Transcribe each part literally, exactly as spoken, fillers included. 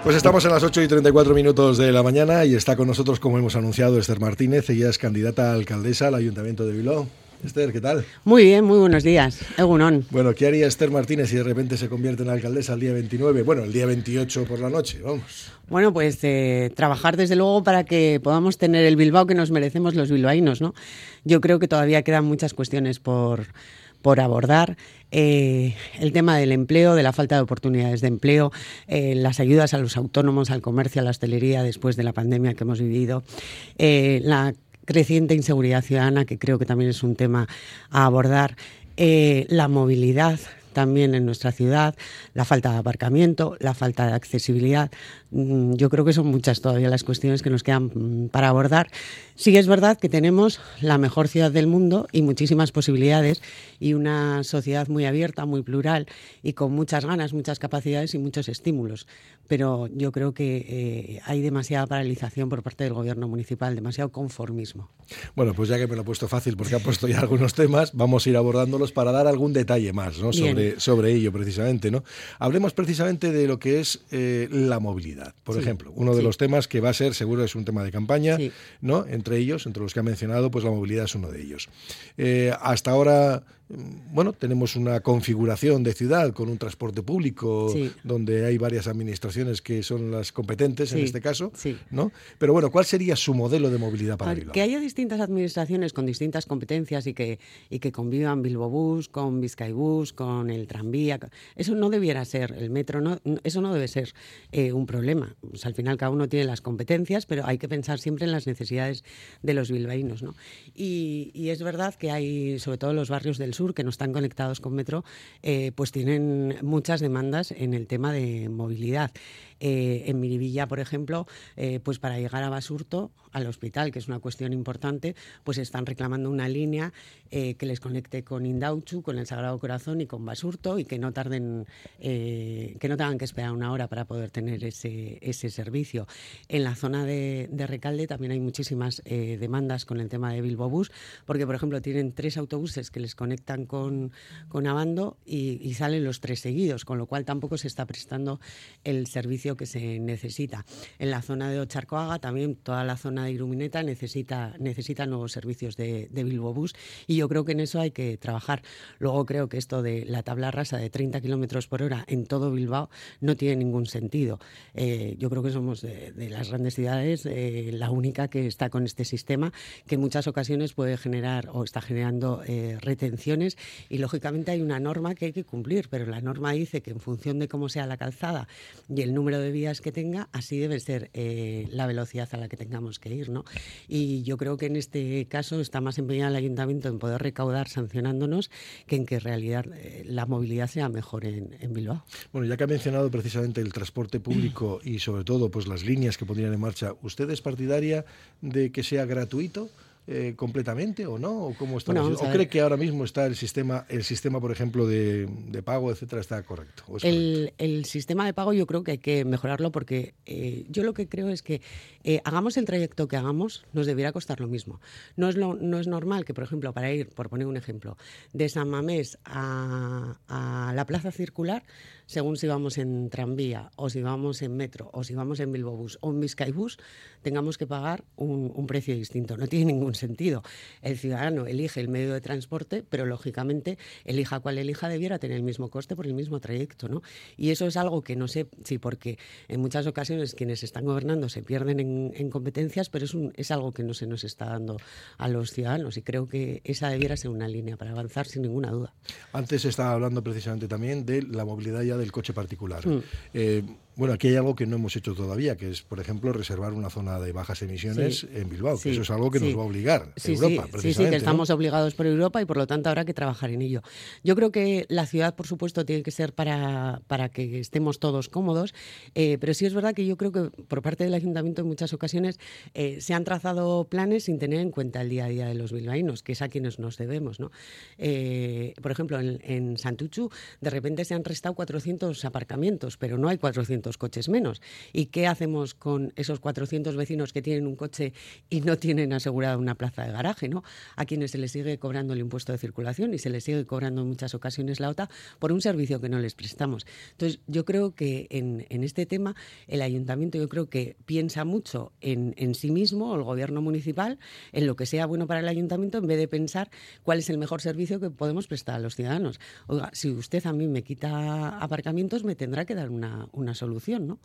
Pues estamos en las ocho y treinta y cuatro minutos de la mañana y está con nosotros, como hemos anunciado, Esther Martínez. Ella es candidata a alcaldesa al Ayuntamiento de Bilbao. Esther, ¿qué tal? Muy bien, muy buenos días. Egunon. Bueno, ¿qué haría Esther Martínez si de repente se convierte en alcaldesa el día veintinueve? Bueno, el día veintiocho por la noche, vamos. Bueno, pues eh, trabajar desde luego para que podamos tener el Bilbao que nos merecemos los bilbaínos, ¿no? Yo creo que todavía quedan muchas cuestiones por... por abordar, eh, el tema del empleo, de la falta de oportunidades de empleo, eh, las ayudas a los autónomos, al comercio, a la hostelería después de la pandemia que hemos vivido, eh, la creciente inseguridad ciudadana, que creo que también es un tema a abordar, eh, la movilidad también en nuestra ciudad, la falta de aparcamiento, la falta de accesibilidad. Yo creo que son muchas todavía las cuestiones que nos quedan para abordar. Sí es verdad que tenemos la mejor ciudad del mundo y muchísimas posibilidades y una sociedad muy abierta, muy plural y con muchas ganas, muchas capacidades y muchos estímulos. Pero yo creo que eh, hay demasiada paralización por parte del gobierno municipal, demasiado conformismo. Bueno, pues ya que me lo he puesto fácil porque ha puesto ya algunos temas, vamos a ir abordándolos para dar algún detalle más, ¿no? sobre, sobre ello precisamente, ¿no? Hablemos precisamente de lo que es eh, la movilidad. Por sí, ejemplo, uno de sí. los temas que va a ser, seguro es un tema de campaña, sí. ¿no? Entre ellos, entre los que ha mencionado, pues la movilidad es uno de ellos. Eh, hasta ahora, bueno, tenemos una configuración de ciudad con un transporte público sí. donde hay varias administraciones que son las competentes sí. en este caso, sí. ¿no? Pero bueno, ¿cuál sería su modelo de movilidad para Bilbao? Que haya distintas administraciones con distintas competencias y que, y que convivan Bilbobús con Bizkaibus, con el tranvía, eso no debiera ser, el metro, no, eso no debe ser eh, un problema. O sea, al final cada uno tiene las competencias, pero hay que pensar siempre en las necesidades de los bilbaínos, ¿no? Y, y es verdad que hay, sobre todo los barrios del sur, que no están conectados con metro, eh, pues tienen muchas demandas en el tema de movilidad. Eh, en Miribilla, por ejemplo, eh, pues para llegar a Basurto, al hospital, que es una cuestión importante, pues están reclamando una línea eh, que les conecte con Indautxu, con el Sagrado Corazón y con Basurto y que no tarden, eh, que no tengan que esperar una hora para poder tener ese, ese servicio. En la zona de, de Recalde también hay muchísimas eh, demandas con el tema de Bilbobús, porque, por ejemplo, tienen tres autobuses que les conectan con, con Abando y, y salen los tres seguidos, con lo cual tampoco se está prestando el servicio que se necesita. En la zona de Ocharcoaga también toda la zona de Irumineta necesita, necesita nuevos servicios de, de Bilbobús y yo creo que en eso hay que trabajar. Luego creo que esto de la tabla rasa de treinta kilómetros por hora en todo Bilbao no tiene ningún sentido. Eh, yo creo que somos de, de las grandes ciudades eh, la única que está con este sistema que en muchas ocasiones puede generar o está generando eh, retenciones y lógicamente hay una norma que hay que cumplir, pero la norma dice que en función de cómo sea la calzada y el número de vías que tenga, así debe ser eh, la velocidad a la que tengamos que ir, ¿no? Y yo creo que en este caso está más empeñado el ayuntamiento en poder recaudar sancionándonos que en que en realidad eh, la movilidad sea mejor en, en Bilbao. Bueno, ya que ha mencionado precisamente el transporte público y sobre todo pues las líneas que pondrían en marcha, ¿usted es partidaria de que sea gratuito? Eh, completamente o no, o cómo está, bueno, o cree que ahora mismo está el sistema, el sistema por ejemplo de, de pago, etcétera, está correcto, ¿o es el, el sistema de pago yo creo que hay que mejorarlo porque eh, yo lo que creo es que eh, hagamos el trayecto que hagamos nos debiera costar lo mismo. No es lo, no es normal que, por ejemplo, para ir, por poner un ejemplo, de San Mamés a, a la Plaza Circular, según si vamos en tranvía o si vamos en metro o si vamos en Bilbobús o en Bizkaibus, tengamos que pagar un, un precio distinto. No tiene ningún sentido. El ciudadano elige el medio de transporte, pero lógicamente elija cual elija debiera tener el mismo coste por el mismo trayecto, ¿no? Y eso es algo que no sé si sí, porque en muchas ocasiones quienes están gobernando se pierden en, en competencias, pero es, un, es algo que no se nos está dando a los ciudadanos y creo que esa debiera ser una línea para avanzar sin ninguna duda. Antes estaba hablando precisamente también de la movilidad ya del coche particular. Mm. Eh, Bueno, aquí hay algo que no hemos hecho todavía, que es, por ejemplo, reservar una zona de bajas emisiones sí, en Bilbao, que sí, eso es algo que sí, nos va a obligar sí, Europa, sí, precisamente. Sí, sí, que estamos ¿no? obligados por Europa y por lo tanto habrá que trabajar en ello. Yo creo que la ciudad, por supuesto, tiene que ser para, para que estemos todos cómodos, eh, pero sí es verdad que yo creo que por parte del Ayuntamiento en muchas ocasiones eh, se han trazado planes sin tener en cuenta el día a día de los bilbaínos, que es a quienes nos debemos, ¿no? Eh, por ejemplo, en, en Santutxu, de repente se han restado cuatrocientos aparcamientos, pero no hay cuatrocientos cuatrocientos coches menos. ¿Y qué hacemos con esos cuatrocientos vecinos que tienen un coche y no tienen asegurada una plaza de garaje, ¿no? A quienes se les sigue cobrando el impuesto de circulación y se les sigue cobrando en muchas ocasiones la O T A por un servicio que no les prestamos. Entonces, yo creo que en, en este tema el ayuntamiento yo creo que piensa mucho en, en sí mismo, o el gobierno municipal, en lo que sea bueno para el ayuntamiento, en vez de pensar cuál es el mejor servicio que podemos prestar a los ciudadanos. Oiga, si usted a mí me quita aparcamientos, me tendrá que dar una, una solución, ¿no?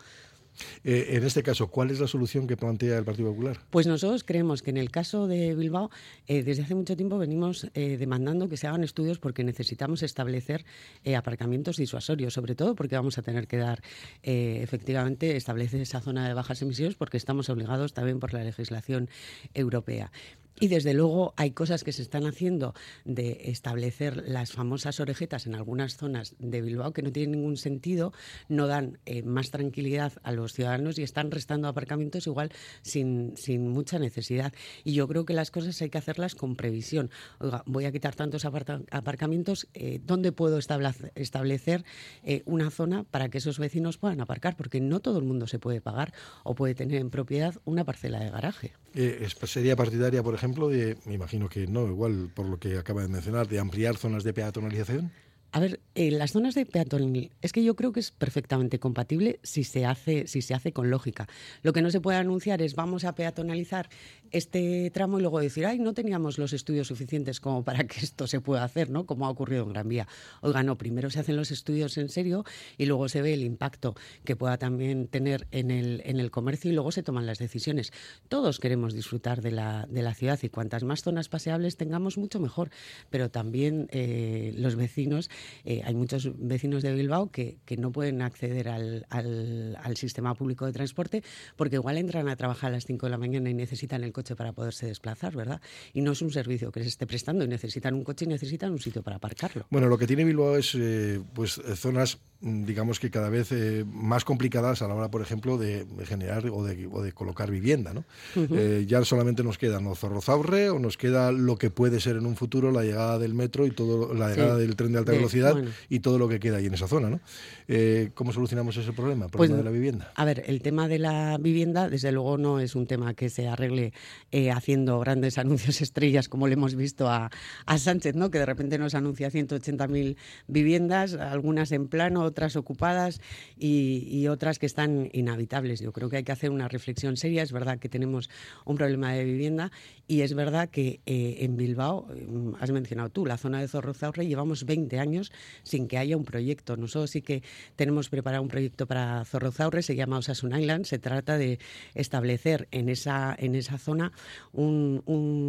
Eh, en este caso, ¿cuál es la solución que plantea el Partido Popular? Pues nosotros creemos que en el caso de Bilbao, eh, desde hace mucho tiempo venimos eh, demandando que se hagan estudios porque necesitamos establecer eh, aparcamientos disuasorios, sobre todo porque vamos a tener que dar, eh, efectivamente, establecer esa zona de bajas emisiones porque estamos obligados también por la legislación europea. Y desde luego hay cosas que se están haciendo de establecer las famosas orejetas en algunas zonas de Bilbao que no tienen ningún sentido, no dan eh, más tranquilidad a los ciudadanos y están restando aparcamientos igual sin, sin mucha necesidad. Y yo creo que las cosas hay que hacerlas con previsión. Oiga, voy a quitar tantos aparta- aparcamientos, eh, ¿dónde puedo establece, establecer eh, una zona para que esos vecinos puedan aparcar? Porque no todo el mundo se puede pagar o puede tener en propiedad una parcela de garaje. Eh, ¿Sería partidaria, por ejemplo, de, me imagino que no, igual por lo que acaba de mencionar, de ampliar zonas de peatonalización? A ver, eh, las zonas de peatonal, es que yo creo que es perfectamente compatible si se hace, si se hace con lógica. Lo que no se puede anunciar es vamos a peatonalizar este tramo y luego decir, ay, no teníamos los estudios suficientes como para que esto se pueda hacer, ¿no? Como ha ocurrido en Gran Vía. Oiga, no, primero se hacen los estudios en serio y luego se ve el impacto que pueda también tener en el, en el comercio y luego se toman las decisiones. Todos queremos disfrutar de la, de la ciudad y cuantas más zonas paseables tengamos, mucho mejor. Pero también eh, los vecinos, eh, hay muchos vecinos de Bilbao que, que no pueden acceder al, al, al sistema público de transporte porque igual entran a trabajar a las cinco de la mañana y necesitan el coche para poderse desplazar, ¿verdad? Y no es un servicio que les esté prestando y necesitan un coche y necesitan un sitio para aparcarlo. Bueno, lo que tiene Bilbao es eh, pues zonas, digamos que cada vez eh, más complicadas a la hora, por ejemplo, de generar o de, o de colocar vivienda, ¿no? Uh-huh. Eh, ya solamente nos queda no Zorrozaurre o nos queda lo que puede ser en un futuro la llegada del metro y todo la llegada sí. del tren de alta de, velocidad bueno. y todo lo que queda ahí en esa zona, ¿no? Eh, ¿Cómo solucionamos ese problema, el problema pues, de la vivienda? A ver, el tema de la vivienda, desde luego, no es un tema que se arregle eh, haciendo grandes anuncios estrellas como le hemos visto a, a Sánchez, ¿no? Que de repente nos anuncia ciento ochenta mil viviendas, algunas en plano, otras ocupadas y, y otras que están inhabitables. Yo creo que hay que hacer una reflexión seria. Es verdad que tenemos un problema de vivienda y es verdad que eh, en Bilbao, eh, has mencionado tú, la zona de Zorrozaurre, llevamos veinte años sin que haya un proyecto. Nosotros sí que tenemos preparado un proyecto para Zorrozaurre, se llama Osasun Island. Se trata de establecer en esa, en esa zona un,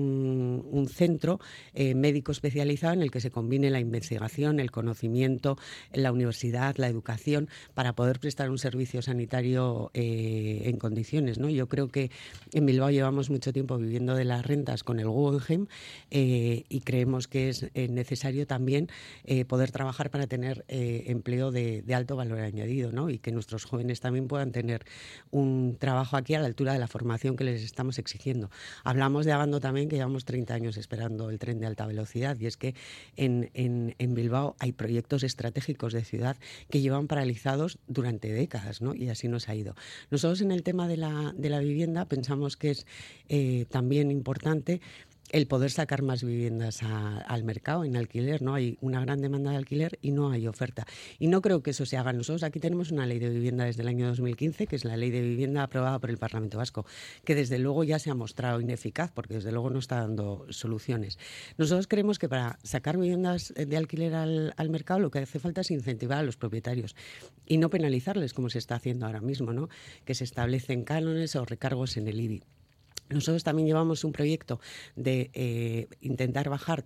un, un centro eh, médico especializado en el que se combine la investigación, el conocimiento, la universidad, la educación, para poder prestar un servicio sanitario eh, en condiciones, ¿no? Yo creo que en Bilbao llevamos mucho tiempo viviendo de las rentas con el Guggenheim eh, y creemos que es eh, necesario también eh, poder trabajar para tener eh, empleo de, de alto valor añadido, ¿no? Y que nuestros jóvenes también puedan tener un trabajo aquí a la altura de la formación que les estamos exigiendo. Hablamos de Abando también, que llevamos treinta años esperando el tren de alta velocidad, y es que en, en, en Bilbao hay proyectos estratégicos de ciudad que llevan paralizados durante décadas, ¿no? Y así nos ha ido. Nosotros en el tema de la, de la vivienda pensamos que es eh, también importante el poder sacar más viviendas a, al mercado en alquiler, ¿no? Hay una gran demanda de alquiler y no hay oferta. Y no creo que eso se haga. Nosotros aquí tenemos una ley de vivienda desde el año dos mil quince, que es la ley de vivienda aprobada por el Parlamento Vasco, que desde luego ya se ha mostrado ineficaz, porque desde luego no está dando soluciones. Nosotros creemos que para sacar viviendas de alquiler al, al mercado lo que hace falta es incentivar a los propietarios y no penalizarles, como se está haciendo ahora mismo, ¿no? Que se establecen cánones o recargos en el I B I. Nosotros también llevamos un proyecto de eh, intentar bajar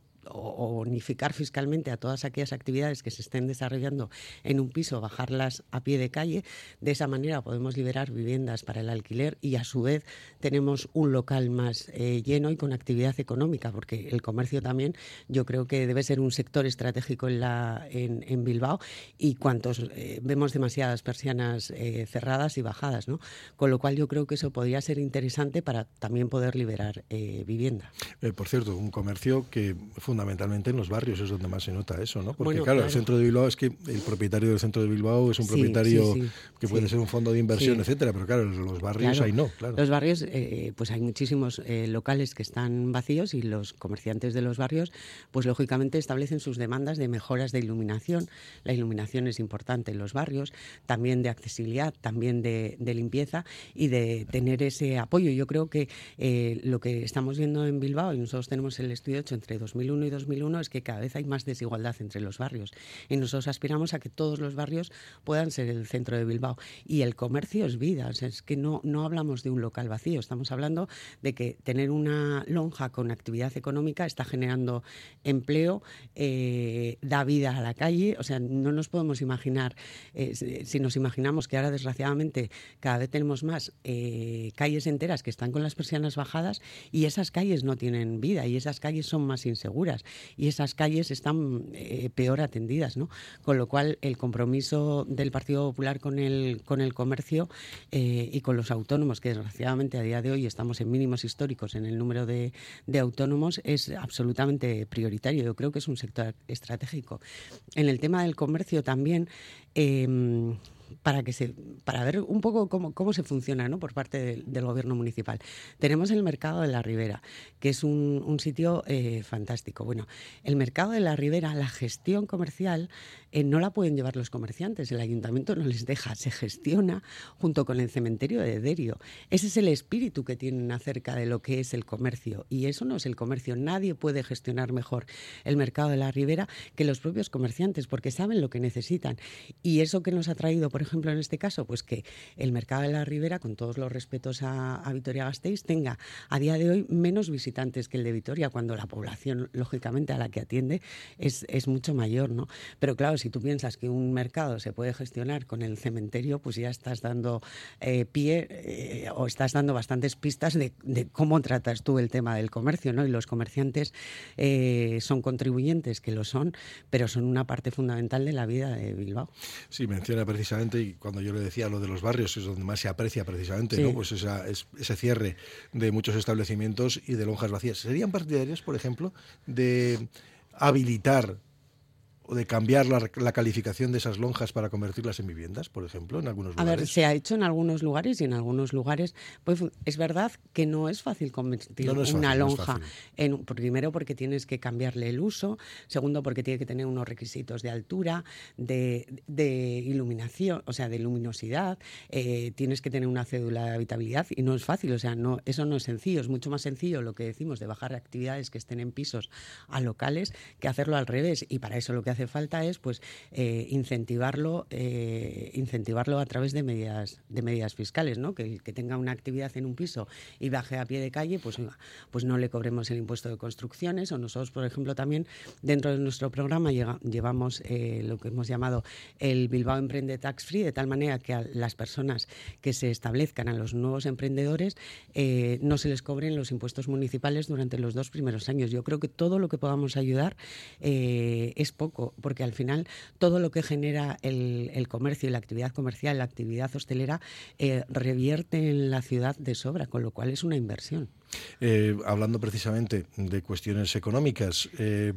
o unificar fiscalmente a todas aquellas actividades que se estén desarrollando en un piso, bajarlas a pie de calle. De esa manera podemos liberar viviendas para el alquiler y a su vez tenemos un local más eh, lleno y con actividad económica, porque el comercio también yo creo que debe ser un sector estratégico en, la, en, en Bilbao y cuantos eh, vemos demasiadas persianas eh, cerradas y bajadas, ¿no? Con lo cual yo creo que eso podría ser interesante para también poder liberar eh, vivienda. Eh, por cierto, un comercio que fundamentalmente en los barrios es donde más se nota eso, ¿no? Porque bueno, claro, claro, el centro de Bilbao es que el propietario del centro de Bilbao es un sí, propietario sí, sí, que puede sí, ser un fondo de inversión, sí. etcétera, pero claro, los barrios Claro, ahí no, claro. los barrios, eh, pues hay muchísimos eh, locales que están vacíos y los comerciantes de los barrios, pues lógicamente establecen sus demandas de mejoras de iluminación. La iluminación es importante en los barrios, también de accesibilidad, también de, de limpieza y de tener ese apoyo. Yo creo que eh, lo que estamos viendo en Bilbao, y nosotros tenemos el estudio hecho entre dos mil uno y dos mil uno, es que cada vez hay más desigualdad entre los barrios. Y nosotros aspiramos a que todos los barrios puedan ser el centro de Bilbao. Y el comercio es vida, o sea, es que no, no hablamos de un local vacío, estamos hablando de que tener una lonja con actividad económica está generando empleo, eh, da vida a la calle. O sea, no nos podemos imaginar, eh, si nos imaginamos que ahora desgraciadamente cada vez tenemos más eh, calles enteras que están con las persianas bajadas y esas calles no tienen vida y esas calles son más inseguras y esas calles están eh, peor atendidas, ¿no? Con lo cual el compromiso del Partido Popular con el, con el comercio eh, y con los autónomos, que desgraciadamente a día de hoy estamos en mínimos históricos en el número de, de autónomos, es absolutamente prioritario. Yo creo que es un sector estratégico. En el tema del comercio también, eh, para que se para ver un poco cómo, cómo se funciona, ¿no?, por parte de, del gobierno municipal. Tenemos el Mercado de la Ribera, que es un, un sitio eh, fantástico. Bueno, el Mercado de la Ribera, la gestión comercial eh, no la pueden llevar los comerciantes, el ayuntamiento no les deja, se gestiona junto con el cementerio de Derio. Ese es el espíritu que tienen acerca de lo que es el comercio, y eso no es el comercio. Nadie puede gestionar mejor el Mercado de la Ribera que los propios comerciantes, porque saben lo que necesitan. Y eso que nos ha traído, por ejemplo, en este caso, pues que el Mercado de la Ribera, con todos los respetos a, a Vitoria-Gasteiz, tenga a día de hoy menos visitantes que el de Vitoria, cuando la población, lógicamente, a la que atiende es, es mucho mayor, ¿no? Pero claro, si tú piensas que un mercado se puede gestionar con el cementerio, pues ya estás dando eh, pie eh, o estás dando bastantes pistas de, de cómo tratas tú el tema del comercio, ¿no? Y los comerciantes eh, son contribuyentes, que lo son, pero son una parte fundamental de la vida de Bilbao. Sí, menciona precisamente, y cuando yo le decía lo de los barrios, es donde más se aprecia precisamente, sí, ¿no? Pues esa, es, ese cierre de muchos establecimientos y de lonjas vacías. ¿Serían partidarios, por ejemplo, de habilitar o de cambiar la, la calificación de esas lonjas para convertirlas en viviendas, por ejemplo, en algunos lugares? A ver, se ha hecho en algunos lugares y en algunos lugares, pues es verdad que no es fácil convertir no, no es una fácil, lonja, no en, primero porque tienes que cambiarle el uso, segundo porque tiene que tener unos requisitos de altura, de, de iluminación, o sea, de luminosidad, eh, tienes que tener una cédula de habitabilidad y no es fácil, o sea, no, eso no es sencillo, es mucho más sencillo lo que decimos de bajar actividades que estén en pisos a locales que hacerlo al revés, y para eso lo que hace falta es pues eh, incentivarlo eh, incentivarlo a través de medidas de medidas fiscales, ¿no? Que el que tenga una actividad en un piso y baje a pie de calle, pues, pues no le cobremos el impuesto de construcciones. O nosotros, por ejemplo, también dentro de nuestro programa llega, llevamos eh, lo que hemos llamado el Bilbao Emprende Tax Free, de tal manera que a las personas que se establezcan, a los nuevos emprendedores, eh, no se les cobren los impuestos municipales durante los dos primeros años. Yo creo que todo lo que podamos ayudar eh, es poco, porque al final todo lo que genera el, el comercio y la actividad comercial, la actividad hostelera, eh, revierte en la ciudad de sobra, con lo cual es una inversión. Eh, hablando precisamente de cuestiones económicas, eh,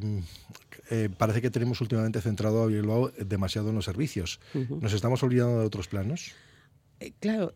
eh, parece que tenemos últimamente centrado a Bilbao demasiado en los servicios. Uh-huh. ¿Nos estamos olvidando de otros planos? Eh, claro,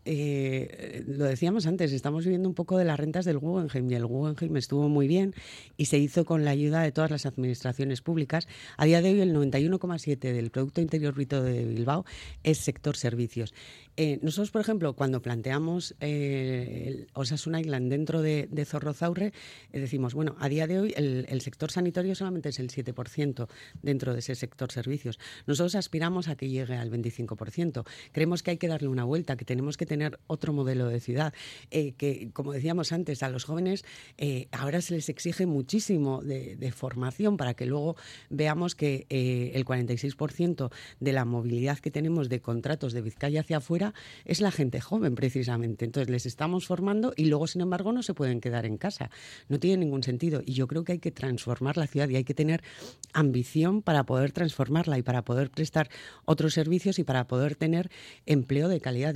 eh, lo decíamos antes, estamos viviendo un poco de las rentas del Guggenheim, y el Guggenheim estuvo muy bien y se hizo con la ayuda de todas las administraciones públicas. A día de hoy el noventa y uno coma siete por ciento del Producto Interior Bruto de Bilbao es sector servicios. Eh, nosotros, por ejemplo, cuando planteamos eh, el Osasun Island dentro de, de Zorrozaurre, eh, decimos, bueno, a día de hoy el, el sector sanitario solamente es el siete por ciento dentro de ese sector servicios. Nosotros aspiramos a que llegue al veinticinco por ciento. Creemos que hay que darle una vuelta, que tenemos que tener otro modelo de ciudad, eh, que, como decíamos antes, a los jóvenes eh, ahora se les exige muchísimo de, de formación para que luego veamos que eh, el cuarenta y seis por ciento de la movilidad que tenemos de contratos de Vizcaya hacia afuera es la gente joven, precisamente. Entonces les estamos formando y luego, sin embargo, no se pueden quedar en casa. No tiene ningún sentido. Y yo creo que hay que transformar la ciudad y hay que tener ambición para poder transformarla y para poder prestar otros servicios y para poder tener empleo de calidad.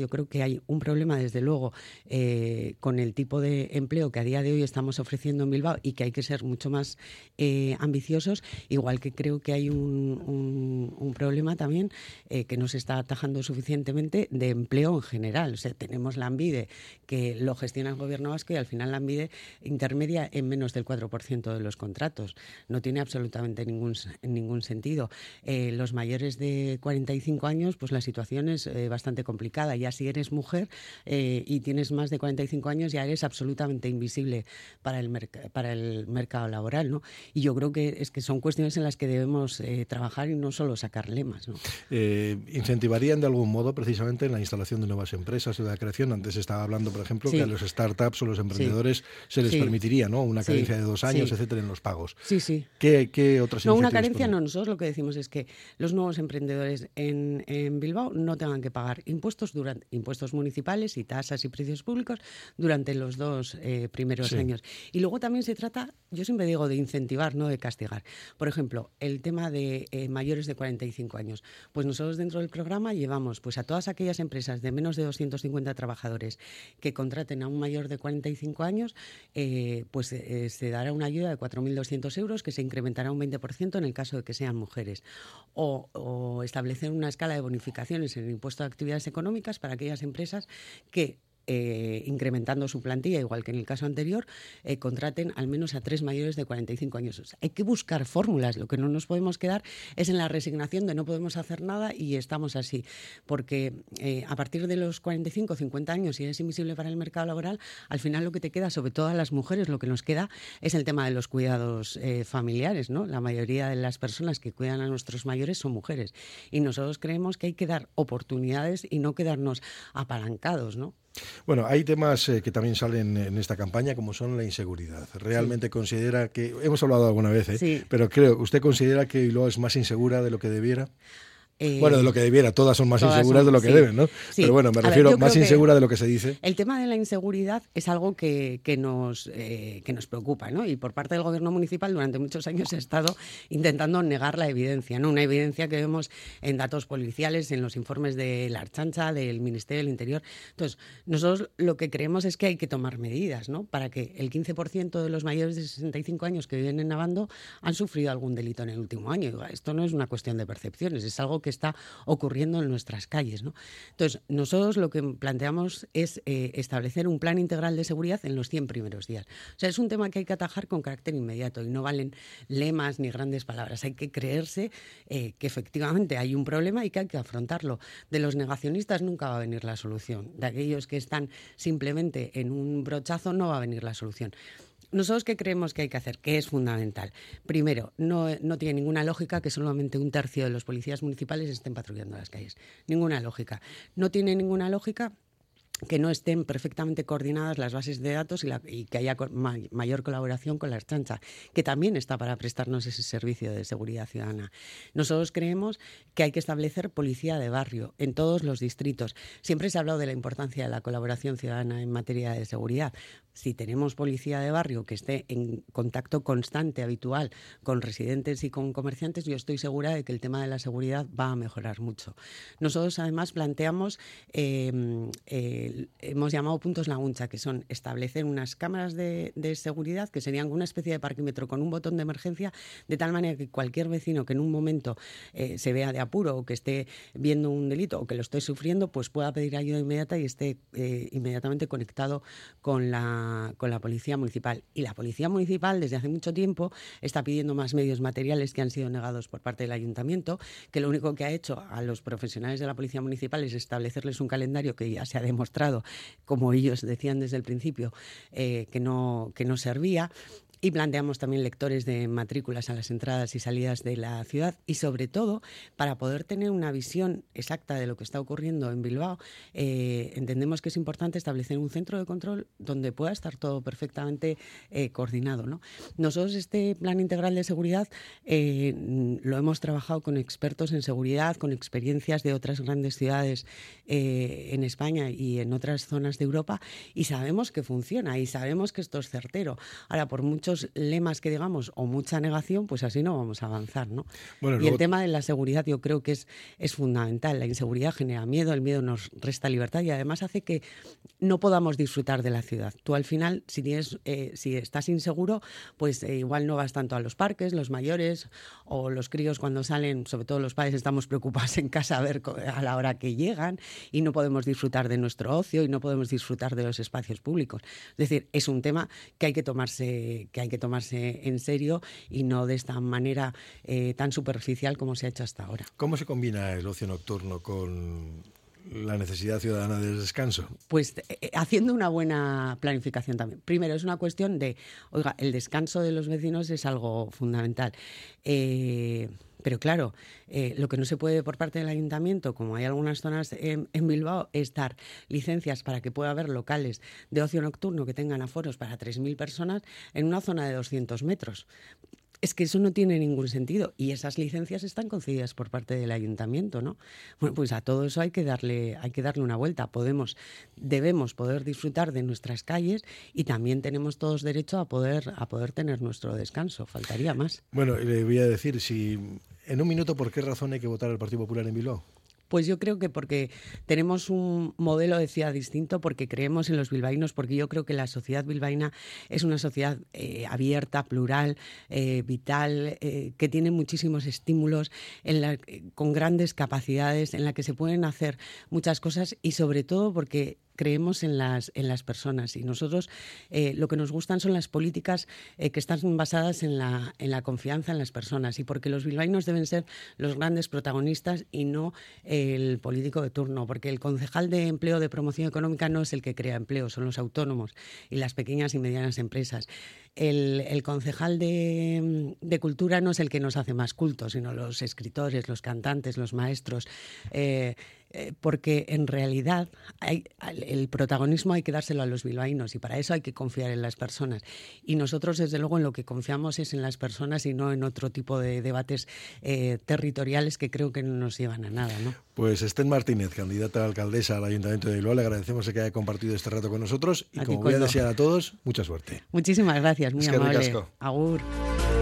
Yo creo que hay un problema, desde luego, eh, con el tipo de empleo que a día de hoy estamos ofreciendo en Bilbao y que hay que ser mucho más eh, ambiciosos, igual que creo que hay un, un, un problema también eh, que no se está atajando suficientemente de empleo en general. O sea, tenemos Lanbide, que lo gestiona el gobierno vasco, y al final Lanbide intermedia en menos del cuatro por ciento de los contratos. No tiene absolutamente ningún, ningún sentido. Eh, los mayores de cuarenta y cinco años, pues la situación es eh, bastante complicada. Ya si eres mujer eh, y tienes más de cuarenta y cinco años, ya eres absolutamente invisible para el, merc- para el mercado laboral, ¿no? Y yo creo que es que son cuestiones en las que debemos eh, trabajar y no solo sacar lemas, ¿no? Eh, ¿Incentivarían de algún modo precisamente en la instalación de nuevas empresas o de la creación? Antes estaba hablando, por ejemplo, sí. que a los startups o los emprendedores sí. se les sí. permitiría, ¿no?, una carencia sí. de dos años, sí. etcétera, en los pagos. Sí, sí. ¿Qué, qué otras No, iniciativas? una carencia ponen? no. Nosotros lo que decimos es que los nuevos emprendedores en, en Bilbao no tengan que pagar impuestos durante impuestos municipales y tasas y precios públicos durante los dos eh, primeros sí. años. Y luego también se trata, yo siempre digo, de incentivar, no de castigar. Por ejemplo, el tema de eh, mayores de cuarenta y cinco años. Pues nosotros dentro del programa llevamos pues a todas aquellas empresas de menos de doscientos cincuenta trabajadores que contraten a un mayor de cuarenta y cinco años, eh, pues eh, se dará una ayuda de cuatro mil doscientos euros que se incrementará un veinte por ciento en el caso de que sean mujeres. O, o establecer una escala de bonificaciones en el impuesto de actividades económicas para aquellas empresas que Eh, incrementando su plantilla, igual que en el caso anterior, eh, contraten al menos a tres mayores de cuarenta y cinco años. O sea, hay que buscar fórmulas. Lo que no nos podemos quedar es en la resignación de no podemos hacer nada y estamos así. Porque eh, a partir de los cuarenta y cinco, cincuenta años, si eres invisible para el mercado laboral, al final lo que te queda, sobre todo a las mujeres, lo que nos queda es el tema de los cuidados eh, familiares, ¿no? La mayoría de las personas que cuidan a nuestros mayores son mujeres. Y nosotros creemos que hay que dar oportunidades y no quedarnos apalancados, ¿no? Bueno, hay temas eh, que también salen en esta campaña, como son la inseguridad. ¿Realmente sí. considera que, hemos hablado alguna vez, ¿eh? sí. pero creo, ¿usted considera que Bilbao es más insegura de lo que debiera? Eh, bueno, de lo que debiera, todas son más todas inseguras son, de lo que sí, deben, ¿no? Sí. Pero bueno, me a refiero ver, más insegura de lo que se dice. El tema de la inseguridad es algo que, que, nos, eh, que nos preocupa, ¿no? Y por parte del gobierno municipal durante muchos años se ha estado intentando negar la evidencia, ¿no? Una evidencia que vemos en datos policiales, en los informes de la Ertzaintza, del Ministerio del Interior. Entonces, nosotros lo que creemos es que hay que tomar medidas, ¿no? Para que el quince por ciento de los mayores de sesenta y cinco años que viven en Abando han sufrido algún delito en el último año. Esto no es una cuestión de percepciones, es algo que está ocurriendo en nuestras calles, ¿no? Entonces, nosotros lo que planteamos es eh, establecer un plan integral de seguridad en los cien primeros días. O sea, es un tema que hay que atajar con carácter inmediato y no valen lemas ni grandes palabras. Hay que creerse eh, que efectivamente hay un problema y que hay que afrontarlo. De los negacionistas nunca va a venir la solución. De aquellos que están simplemente en un brochazo no va a venir la solución. ¿Nosotros qué creemos que hay que hacer? Que es fundamental. Primero, no, no tiene ninguna lógica que solamente un tercio de los policías municipales estén patrullando las calles. Ninguna lógica. No tiene ninguna lógica que no estén perfectamente coordinadas las bases de datos y, la, y que haya co- ma- mayor colaboración con la Ertzaintza, que también está para prestarnos ese servicio de seguridad ciudadana. Nosotros creemos que hay que establecer policía de barrio en todos los distritos. Siempre se ha hablado de la importancia de la colaboración ciudadana en materia de seguridad. Si tenemos policía de barrio que esté en contacto constante, habitual, con residentes y con comerciantes, yo estoy segura de que el tema de la seguridad va a mejorar mucho. Nosotros además planteamos, eh, eh, hemos llamado puntos Laguncha, que son establecer unas cámaras de, de seguridad que serían una especie de parquímetro con un botón de emergencia, de tal manera que cualquier vecino que en un momento eh, se vea de apuro o que esté viendo un delito o que lo esté sufriendo, pues pueda pedir ayuda inmediata y esté eh, inmediatamente conectado con la con la Policía Municipal. Y la Policía Municipal desde hace mucho tiempo está pidiendo más medios materiales que han sido negados por parte del Ayuntamiento, que lo único que ha hecho a los profesionales de la Policía Municipal es establecerles un calendario que ya se ha demostrado, como ellos decían desde el principio, eh, que no, que no servía. Y planteamos también lectores de matrículas a las entradas y salidas de la ciudad y, sobre todo, para poder tener una visión exacta de lo que está ocurriendo en Bilbao, eh, entendemos que es importante establecer un centro de control donde pueda estar todo perfectamente eh, coordinado, ¿no? Nosotros este plan integral de seguridad eh, lo hemos trabajado con expertos en seguridad, con experiencias de otras grandes ciudades eh, en España y en otras zonas de Europa, y sabemos que funciona y sabemos que esto es certero. Ahora, por mucho muchos lemas que digamos o mucha negación, pues así no vamos a avanzar, ¿no? Bueno, y luego... el tema de la seguridad yo creo que es, es fundamental. La inseguridad genera miedo, el miedo nos resta libertad y además hace que no podamos disfrutar de la ciudad. Tú al final, si tienes, eh, si estás inseguro, pues eh, igual no vas tanto a los parques, los mayores o los críos cuando salen, sobre todo los padres estamos preocupados en casa a ver a la hora que llegan y no podemos disfrutar de nuestro ocio y no podemos disfrutar de los espacios públicos. Es decir, es un tema que hay que tomarse, que hay que tomarse en serio y no de esta manera eh, tan superficial como se ha hecho hasta ahora. ¿Cómo se combina el ocio nocturno con la necesidad ciudadana de descanso? Pues eh, haciendo una buena planificación también. Primero, es una cuestión de, oiga, el descanso de los vecinos es algo fundamental. Eh, pero claro, eh, lo que no se puede por parte del ayuntamiento, como hay algunas zonas en, en Bilbao, es dar licencias para que pueda haber locales de ocio nocturno que tengan aforos para tres mil personas en una zona de doscientos metros. Es que eso no tiene ningún sentido y esas licencias están concedidas por parte del ayuntamiento, ¿no? Bueno, pues a todo eso hay que darle, hay que darle una vuelta. Podemos, debemos poder disfrutar de nuestras calles y también tenemos todos derecho a poder, a poder tener nuestro descanso. Faltaría más. Bueno, le voy a decir, si en un minuto, ¿por qué razón hay que votar al Partido Popular en Bilbao? Pues yo creo que porque tenemos un modelo de ciudad distinto, porque creemos en los bilbaínos, porque yo creo que la sociedad bilbaína es una sociedad eh, abierta, plural, eh, vital, eh, que tiene muchísimos estímulos, en la, eh, con grandes capacidades, en la que se pueden hacer muchas cosas y sobre todo porque creemos en las, en las personas y nosotros eh, lo que nos gustan son las políticas eh, que están basadas en la, en la confianza en las personas y porque los bilbaínos deben ser los grandes protagonistas y no el político de turno, porque el concejal de empleo de promoción económica no es el que crea empleo, son los autónomos y las pequeñas y medianas empresas. El, el concejal de, de cultura no es el que nos hace más cultos, sino los escritores, los cantantes, los maestros, eh, eh, porque en realidad hay, el protagonismo hay que dárselo a los bilbaínos y para eso hay que confiar en las personas. Y nosotros, desde luego, en lo que confiamos es en las personas y no en otro tipo de debates eh, territoriales que creo que no nos llevan a nada, ¿no? Pues Esther Martínez, candidata a alcaldesa al Ayuntamiento de Bilbao, le agradecemos que haya compartido este rato con nosotros y, como voy a desear a todos, mucha suerte. Muchísimas gracias, muy Es que amable. ricasco. Agur.